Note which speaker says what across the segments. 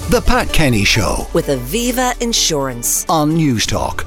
Speaker 1: The Pat Kenny Show
Speaker 2: with Aviva Insurance
Speaker 1: on Newstalk.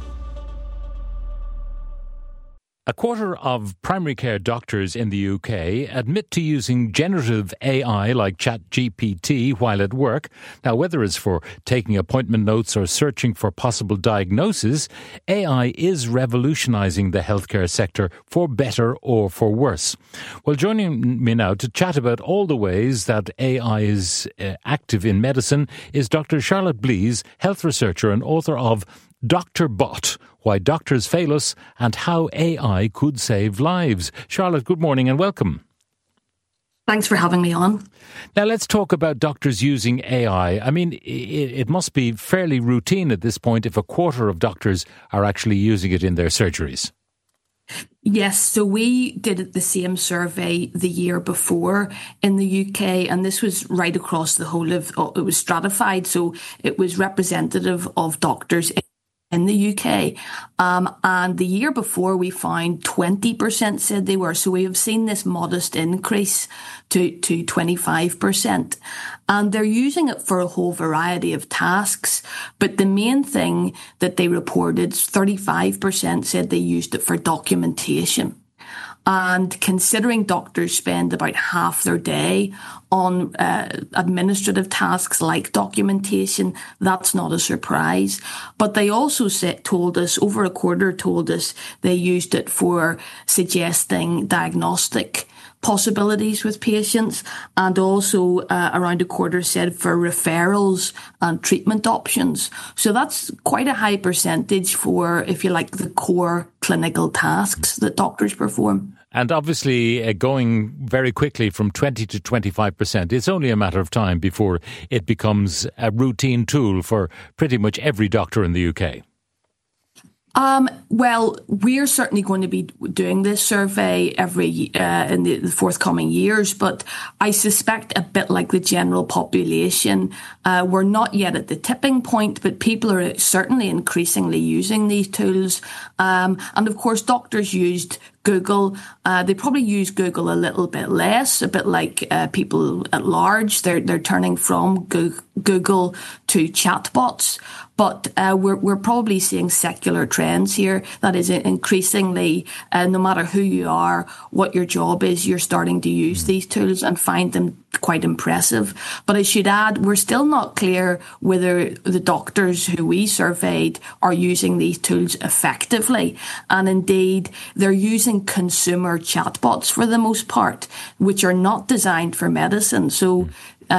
Speaker 3: A quarter of primary care doctors in the UK admit to using generative AI like ChatGPT while at work. Now, whether it's for taking appointment notes or searching for possible diagnosis, AI is revolutionising the healthcare sector for better or for worse. Well, joining me now to chat about all the ways that AI is active in medicine is Dr. Charlotte Blees, health researcher and author of Dr. Bot, Why Doctors Fail Us and How AI Could Save Lives. Charlotte, good morning and welcome.
Speaker 4: Thanks for having me on.
Speaker 3: Now let's talk about doctors using AI. I mean, it must be fairly routine at this point if a quarter of doctors are actually using it in their surgeries.
Speaker 4: Yes, so we did the same survey the year before in the UK, and this was right across the whole of, it was stratified, so it was representative of doctors in the UK. And the year before we found 20% said they were. So we have seen this modest increase to 25%. And they're using it for a whole variety of tasks. But the main thing that they reported, 35% said they used it for documentation. And considering doctors spend about half their day on administrative tasks like documentation, that's not a surprise. But they also told us, over a quarter told us, they used it for suggesting diagnostic possibilities with patients, and also around a quarter said for referrals and treatment options. So that's quite a high percentage for, if you like, the core clinical tasks that doctors perform.
Speaker 3: And obviously going very quickly from 20 to 25%, it's only a matter of time before it becomes a routine tool for pretty much every doctor in the UK.
Speaker 4: Well, we're certainly going to be doing this survey in the forthcoming years, but I suspect a bit like the general population, we're not yet at the tipping point, but people are certainly increasingly using these tools. And of course, doctors used Google. They probably use Google a little bit less, a bit like people at large. They're turning from Google to chatbots. But we're probably seeing secular trends here. That is, increasingly, no matter who you are, what your job is, you're starting to use these tools and find them quite impressive. But I should add, we're still not clear whether the doctors who we surveyed are using these tools effectively. And indeed, they're using consumer chatbots for the most part, which are not designed for medicine. So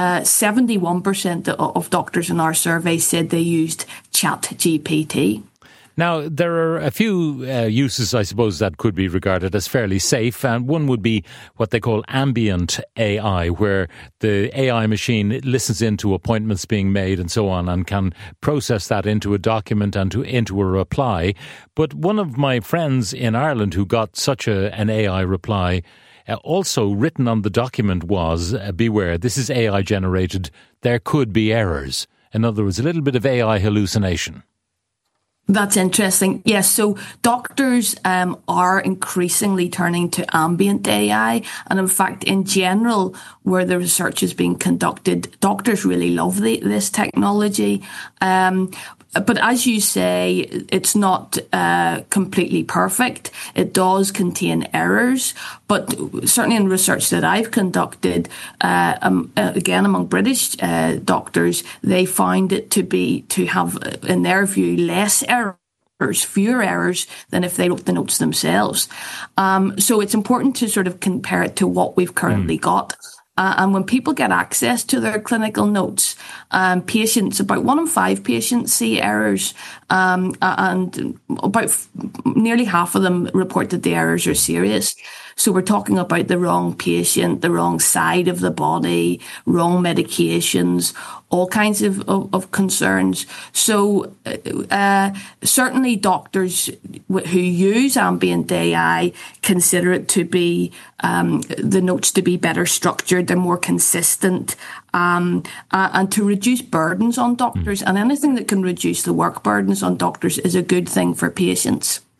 Speaker 4: 71% of doctors in our survey said they used ChatGPT.
Speaker 3: Now, there are a few uses, I suppose, that could be regarded as fairly safe. And one would be what they call ambient AI, where the AI machine listens into appointments being made and so on and can process that into a document and into a reply. But one of my friends in Ireland who got such an AI reply, also written on the document was, beware, this is AI generated, there could be errors. In other words, a little bit of AI hallucination.
Speaker 4: That's interesting. Yes, so doctors are increasingly turning to ambient AI. And in fact, in general, where the research is being conducted, doctors really love this technology. But as you say, it's not completely perfect. It does contain errors. But certainly in research that I've conducted, again, among British doctors, they find it to have, in their view, less errors, fewer errors than if they wrote the notes themselves. So it's important to sort of compare it to what we've currently got. And when people get access to their clinical notes, patients, about 1 in 5 patients see errors, and about nearly half of them report that the errors are serious. So we're talking about the wrong patient, the wrong side of the body, wrong medications, all kinds of concerns. So certainly doctors who use ambient AI consider it to be the notes to be better structured, they're more consistent, and to reduce burdens on doctors. And anything that can reduce the work burdens on doctors is a good thing for patients.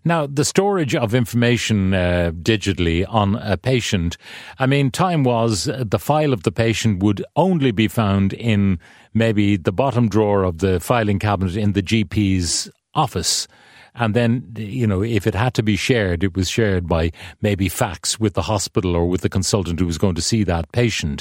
Speaker 3: Now, the storage of information digitally on a patient, I mean, time was the file of the patient would only be found in maybe the bottom drawer of the filing cabinet in the GP's office. And then, you know, if it had to be shared, it was shared by maybe fax with the hospital or with the consultant who was going to see that patient.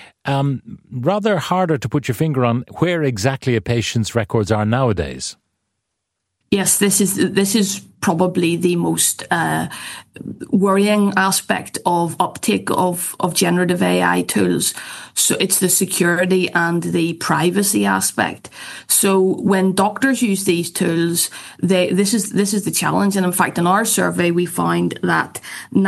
Speaker 3: Rather harder to put your finger on where exactly a patient's records are nowadays.
Speaker 4: Yes, this is probably the most worrying aspect of uptake of generative AI tools. So it's the security and the privacy aspect. So when doctors use these tools, this is the challenge. And in fact, in our survey, we found that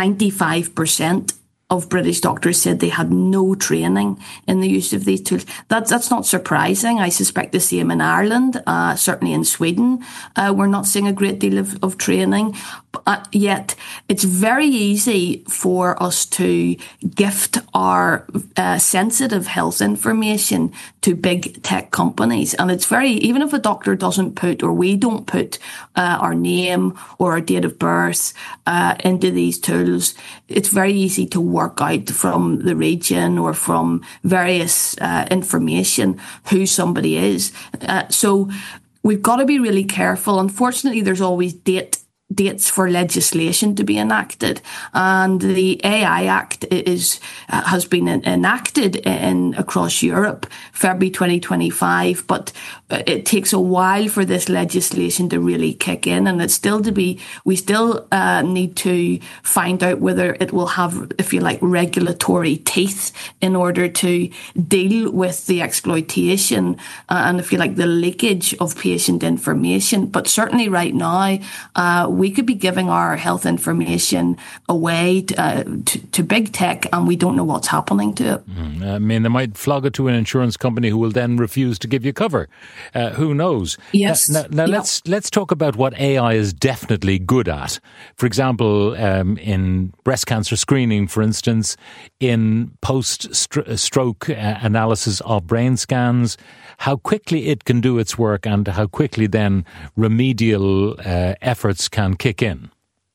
Speaker 4: 95% of British doctors said they had no training in the use of these tools. That's not surprising. I suspect the same in Ireland, certainly in Sweden. We're not seeing a great deal of training. Yet it's very easy for us to gift our sensitive health information to big tech companies. And it's even if a doctor doesn't put, or we don't put our name or our date of birth into these tools, it's very easy to work out from the region or from various information who somebody is. So we've got to be really careful. Unfortunately, there's always dates for legislation to be enacted, and the AI Act has been enacted across Europe, February 2025, but it takes a while for this legislation to really kick in, and we still need to find out whether it will have, if you like, regulatory teeth in order to deal with the exploitation and, if you like, the leakage of patient information. But certainly right now, we could be giving our health information away to big tech, and we don't know what's happening to it.
Speaker 3: I mean, they might flog it to an insurance company who will then refuse to give you cover. Who knows?
Speaker 4: Yes.
Speaker 3: Now let's talk about what AI is definitely good at. For example, in breast cancer screening, for instance, in post-stroke analysis of brain scans, how quickly it can do its work and how quickly then remedial efforts can kick in.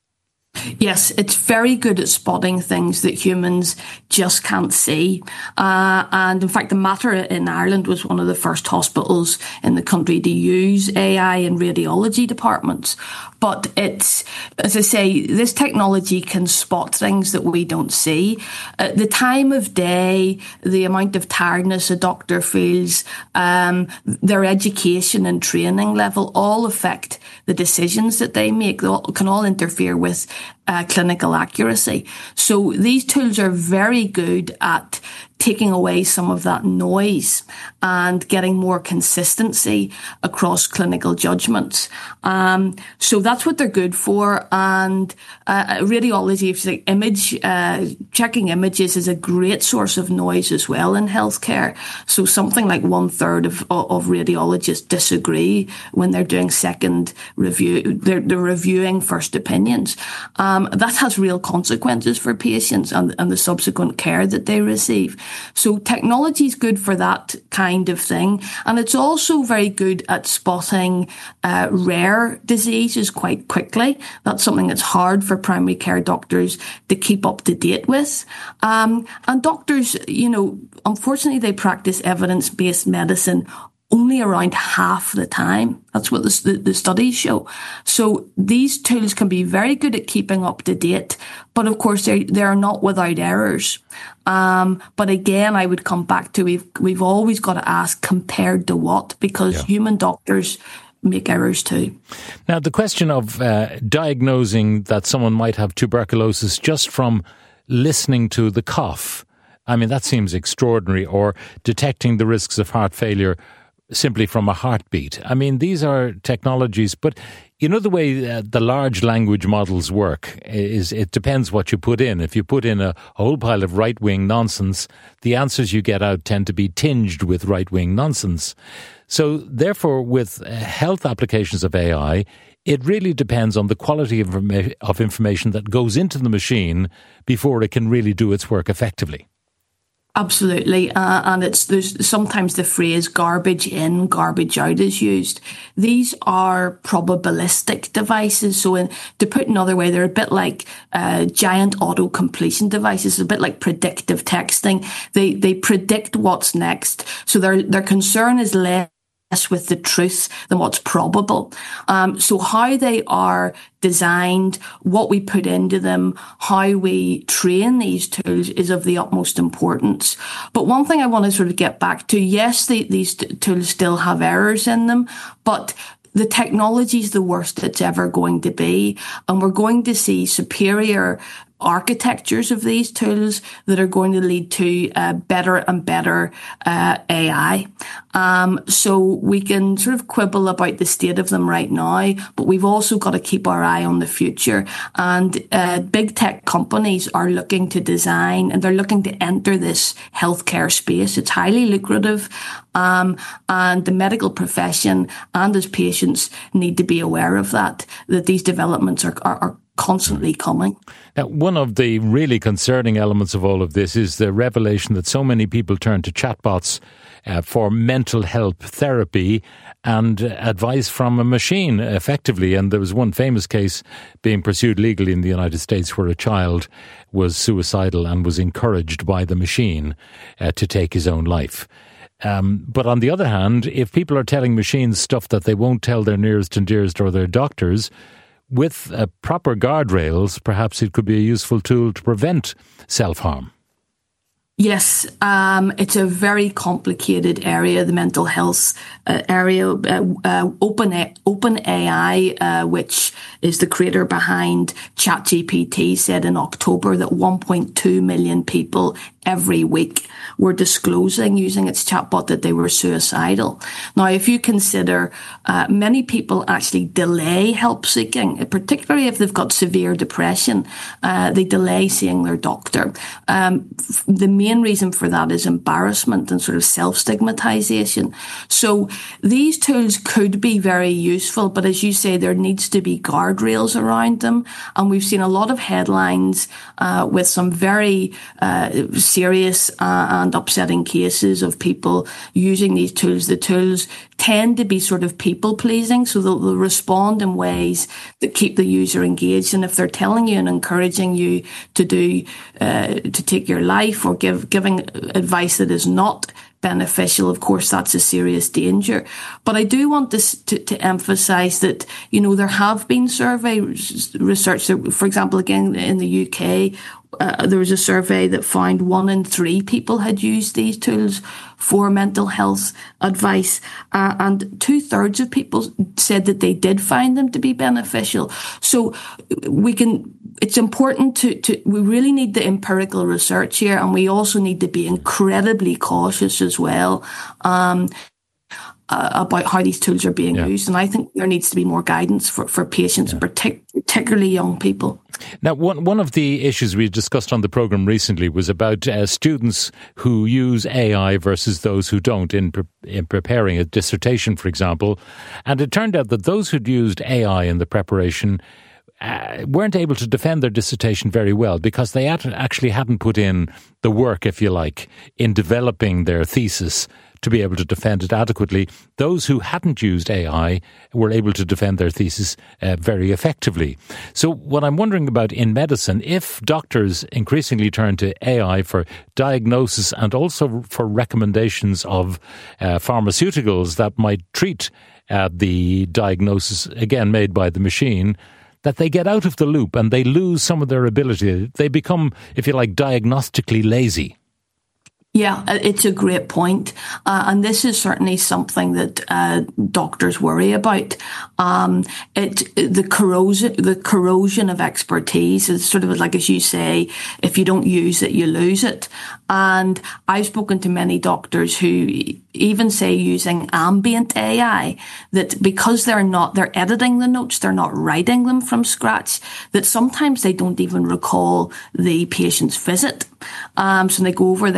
Speaker 4: Yes, it's very good at spotting things that humans just can't see. And in fact, the Mater in Ireland was one of the first hospitals in the country to use AI in radiology departments. But it's, as I say, this technology can spot things that we don't see. At the time of day, the amount of tiredness a doctor feels, their education and training level all affect the decisions that they make. They can all interfere with clinical accuracy. So these tools are very good at taking away some of that noise and getting more consistency across clinical judgments. So that's what they're good for. And radiology, if you like, checking images is a great source of noise as well in healthcare. So something like 1/3 of radiologists disagree when they're doing second review. They're reviewing first opinions. That has real consequences for patients and the subsequent care that they receive. So technology is good for that kind of thing. And it's also very good at spotting rare diseases quite quickly. That's something that's hard for primary care doctors to keep up to date with. And doctors, unfortunately, they practice evidence-based medicine only around half the time. That's what the studies show. So these tools can be very good at keeping up to date, but of course they are not without errors. But again, I would come back to we've always got to ask compared to what, because human doctors make errors too.
Speaker 3: Now, the question of diagnosing that someone might have tuberculosis just from listening to the cough, I mean, that seems extraordinary, or detecting the risks of heart failure simply from a heartbeat. I mean, these are technologies, but you know the way the large language models work is it depends what you put in. If you put in a whole pile of right-wing nonsense, the answers you get out tend to be tinged with right-wing nonsense. So therefore, with health applications of AI, it really depends on the quality of information that goes into the machine before it can really do its work effectively.
Speaker 4: Absolutely, and there's sometimes the phrase "garbage in, garbage out" is used. These are probabilistic devices, so to put another way, they're a bit like giant auto completion devices, a bit like predictive texting. They predict what's next, so their concern is less with the truth than what's probable. So how they are designed, what we put into them, how we train these tools is of the utmost importance. But one thing I want to sort of get back to, yes, these tools still have errors in them, but the technology is the worst it's ever going to be. And we're going to see superior architectures of these tools that are going to lead to better and better AI. So we can sort of quibble about the state of them right now, but we've also got to keep our eye on the future. And big tech companies are looking to design, and they're looking to enter this healthcare space. It's highly lucrative. And the medical profession and as patients need to be aware of that these developments are constantly coming.
Speaker 3: Now, one of the really concerning elements of all of this is the revelation that so many people turn to chatbots for mental health therapy and advice from a machine, effectively. And there was one famous case being pursued legally in the United States where a child was suicidal and was encouraged by the machine to take his own life. But on the other hand, if people are telling machines stuff that they won't tell their nearest and dearest or their doctors, with proper guardrails, perhaps it could be a useful tool to prevent self-harm.
Speaker 4: Yes, it's a very complicated area, the mental health area. OpenAI, which is the creator behind ChatGPT, said in October that 1.2 million people every week were disclosing using its chatbot that they were suicidal. Now, if you consider many people actually delay help seeking, particularly if they've got severe depression, they delay seeing their doctor. The main reason for that is embarrassment and sort of self-stigmatization. So these tools could be very useful, but as you say, there needs to be guardrails around them. And we've seen a lot of headlines with some very serious and upsetting cases of people using these tools. The tools tend to be sort of people-pleasing, so they'll respond in ways that keep the user engaged. And if they're telling you and encouraging you to take your life or giving advice that is not beneficial, of course, that's a serious danger. But I do want to emphasize that, there have been survey research. For example, again, in the UK, there was a survey that found 1 in 3 people had used these tools for mental health advice, and 2/3 of people said that they did find them to be beneficial. So it's important we really need the empirical research here, and we also need to be incredibly cautious as well about how these tools are being used. And I think there needs to be more guidance for patients, particularly young people.
Speaker 3: Now, one of the issues we discussed on the programme recently was about students who use AI versus those who don't in preparing a dissertation, for example. And it turned out that those who'd used AI in the preparation weren't able to defend their dissertation very well because they actually hadn't put in the work, if you like, in developing their thesis to be able to defend it adequately. Those who hadn't used AI were able to defend their thesis very effectively. So what I'm wondering about in medicine, if doctors increasingly turn to AI for diagnosis and also for recommendations of pharmaceuticals that might treat the diagnosis, again, made by the machine, that they get out of the loop and they lose some of their ability. They become, if you like, diagnostically lazy.
Speaker 4: Yeah, it's a great point. And this is certainly something that doctors worry about. The corrosion of expertise is sort of like, as you say, if you don't use it, you lose it. And I've spoken to many doctors who even say using ambient AI, that because they're editing the notes, they're not writing them from scratch, that sometimes they don't even recall the patient's visit. So they go over their notes,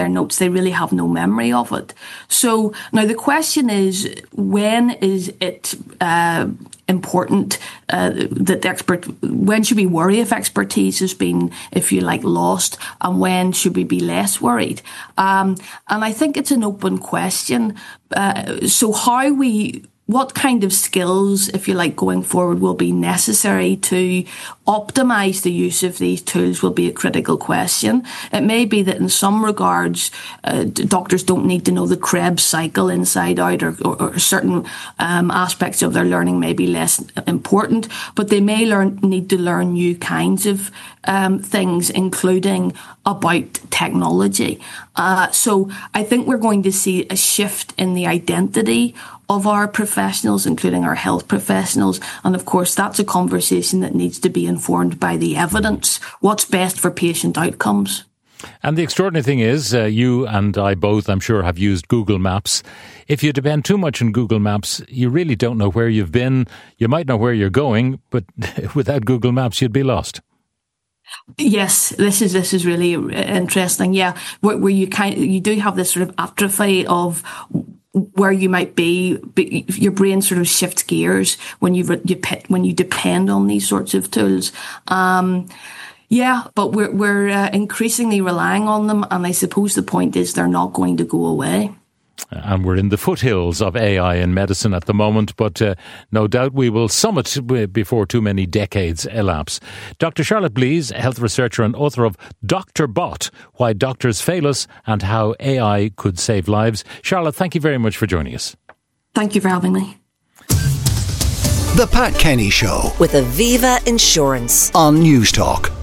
Speaker 4: they really have no memory of it. So now the question is, when is it important that when should we worry if expertise has been, if you like, lost, and when should we be less worried? And I think it's an open question. So what kind of skills, if you like, going forward will be necessary to optimise the use of these tools will be a critical question. It may be that in some regards, doctors don't need to know the Krebs cycle inside out, or certain aspects of their learning may be less important, but they may need to learn new kinds of things, including about technology. So I think we're going to see a shift in the identity of our professionals, including our health professionals. And of course, that's a conversation that needs to be informed by the evidence. What's best for patient outcomes?
Speaker 3: And the extraordinary thing is, you and I both, I'm sure, have used Google Maps. If you depend too much on Google Maps, you really don't know where you've been. You might know where you're going, but without Google Maps, you'd be lost.
Speaker 4: Yes, this is really interesting. Yeah, where you do have this sort of atrophy of where you might be, your brain sort of shifts gears when you depend on these sorts of tools. Yeah, but we're increasingly relying on them, and I suppose the point is they're not going to go away.
Speaker 3: And we're in the foothills of AI in medicine at the moment, but no doubt we will summit before too many decades elapse. Dr. Charlotte Blease, health researcher and author of Dr. Bot, Why Doctors Fail Us and How AI Could Save Lives. Charlotte, thank you very much for joining us.
Speaker 4: Thank you for having me.
Speaker 1: The Pat Kenny Show
Speaker 2: with Aviva Insurance
Speaker 1: on News Talk.